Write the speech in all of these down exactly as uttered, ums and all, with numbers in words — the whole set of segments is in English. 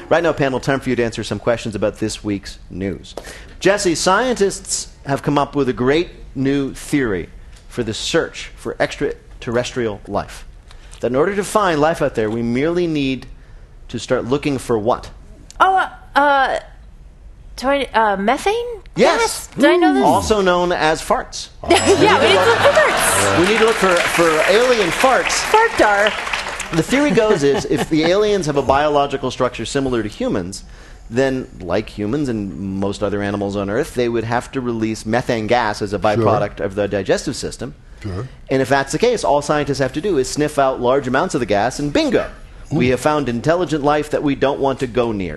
Right now, panel, time for you to answer some questions about this week's news. Jesse, scientists have come up with a great new theory for the search for extraterrestrial life. That in order to find life out there, we merely need to start looking for what? Oh, uh, uh do I, uh, methane? Yes. Gas? Did I know this? Also known as farts. Yeah, we need to look for farts. We need to look for, for alien farts. Fartar. The theory goes is if the aliens have a biological structure similar to humans, then, like humans and most other animals on Earth, they would have to release methane gas as a byproduct Sure. of the digestive system. Sure. And if that's the case, all scientists have to do is sniff out large amounts of the gas, and bingo, Ooh. we have found intelligent life that we don't want to go near.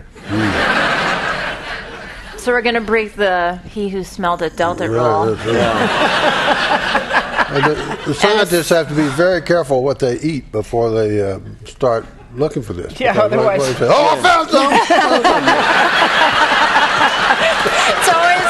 So we're going to break the he who smelled it dealt it Right, rule. that's right. And the, the scientists have to be very careful what they eat before they uh, start looking for this. Yeah, Because otherwise- they say, oh, I found some! It's always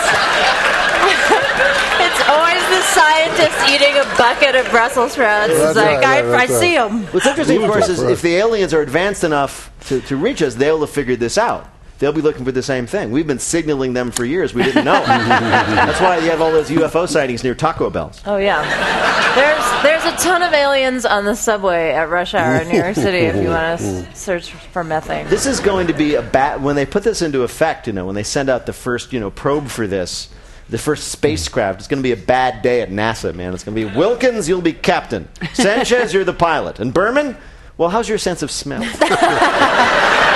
it's always the scientist eating a bucket of Brussels sprouts. It's That's like, right, I, right, that's I see right. them. What's interesting, of course, is Right. if the aliens are advanced enough to, to reach us, they'll have figured this out. They'll be looking for the same thing. We've been signaling them for years. We didn't know. That's why you have all those U F O sightings near Taco Bells. Oh yeah, there's there's a ton of aliens on the subway at rush hour in New York City. If you want to s- search for methane. This is going to be a bad... When they put this into effect, you know, when they send out the first, you know, probe for this, the first spacecraft, it's going to be a bad day at NASA, man. It's going to be, Wilkins, you'll be captain. Sanchez, you're the pilot. And Berman, well, how's your sense of smell?